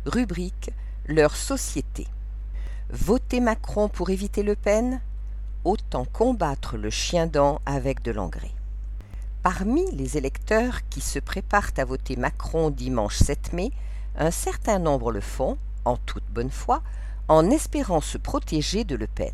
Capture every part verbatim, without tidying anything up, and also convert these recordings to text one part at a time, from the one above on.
Rubrique leur société. Voter Macron pour éviter Le Pen? Autant combattre le chien-dent avec de l'engrais. Parmi les électeurs qui se préparent à voter Macron dimanche sept mai, un certain nombre le font, en toute bonne foi, en espérant se protéger de Le Pen.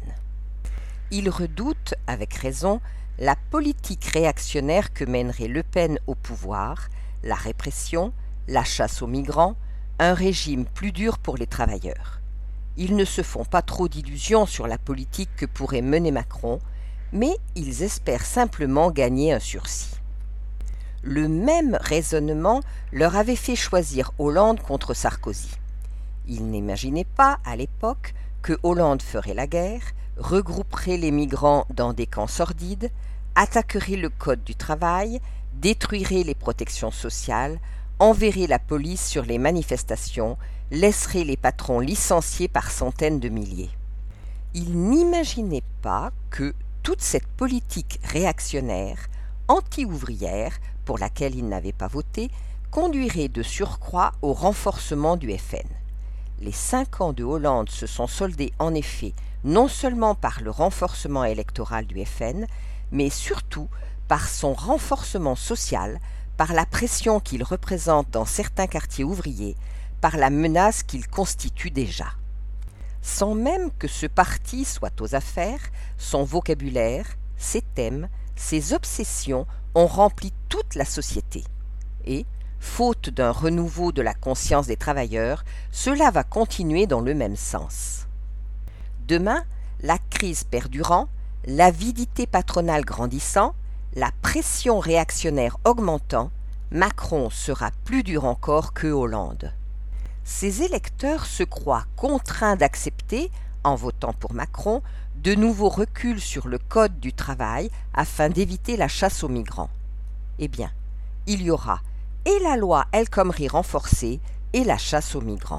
Ils redoutent, avec raison, la politique réactionnaire que mènerait Le Pen au pouvoir, la répression, la chasse aux migrants, un régime plus dur pour les travailleurs. Ils ne se font pas trop d'illusions sur la politique que pourrait mener Macron, mais ils espèrent simplement gagner un sursis. Le même raisonnement leur avait fait choisir Hollande contre Sarkozy. Ils n'imaginaient pas, à l'époque, que Hollande ferait la guerre, regrouperait les migrants dans des camps sordides, attaquerait le code du travail, détruirait les protections sociales, enverrait la police sur les manifestations, laisserait les patrons licenciés par centaines de milliers. Ils n'imaginaient pas que toute cette politique réactionnaire, anti-ouvrière, pour laquelle ils n'avaient pas voté, conduirait de surcroît au renforcement du F N. Les cinq ans de Hollande se sont soldés en effet non seulement par le renforcement électoral du F N, mais surtout par son renforcement social, par la pression qu'il représente dans certains quartiers ouvriers, par la menace qu'il constitue déjà. Sans même que ce parti soit aux affaires, son vocabulaire, ses thèmes, ses obsessions ont rempli toute la société. Et, faute d'un renouveau de la conscience des travailleurs, cela va continuer dans le même sens. Demain, la crise perdurant, l'avidité patronale grandissant, la pression réactionnaire augmentant, Macron sera plus dur encore que Hollande. Ces électeurs se croient contraints d'accepter, en votant pour Macron, de nouveaux reculs sur le code du travail afin d'éviter la chasse aux migrants. Eh bien, il y aura et la loi El Khomri renforcée et la chasse aux migrants.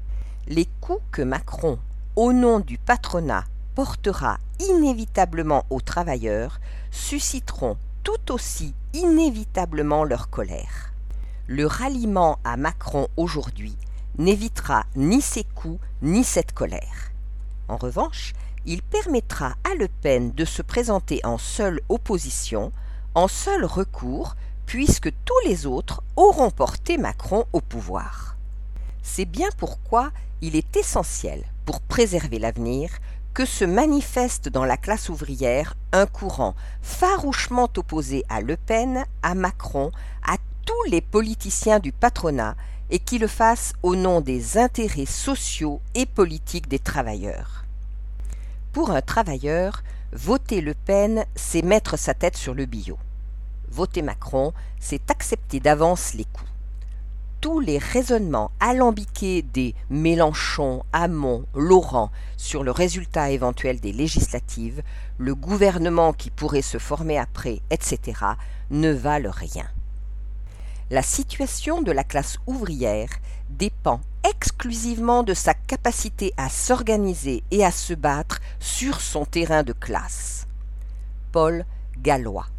Les coups que Macron, au nom du patronat, portera inévitablement aux travailleurs susciteront tout aussi inévitablement leur colère. Le ralliement à Macron aujourd'hui n'évitera ni ces coups ni cette colère. En revanche, il permettra à Le Pen de se présenter en seule opposition, en seul recours, puisque tous les autres auront porté Macron au pouvoir. C'est bien pourquoi il est essentiel, pour préserver l'avenir, que se manifeste dans la classe ouvrière un courant farouchement opposé à Le Pen, à Macron, à tous les politiciens du patronat, et qui le fasse au nom des intérêts sociaux et politiques des travailleurs. Pour un travailleur, voter Le Pen, c'est mettre sa tête sur le billot. Voter Macron, c'est accepter d'avance les coups. Tous les raisonnements alambiqués des Mélenchon, Hamon, Laurent sur le résultat éventuel des législatives, le gouvernement qui pourrait se former après, et cetera, ne valent rien. La situation de la classe ouvrière dépend exclusivement de sa capacité à s'organiser et à se battre sur son terrain de classe. Paul Gallois.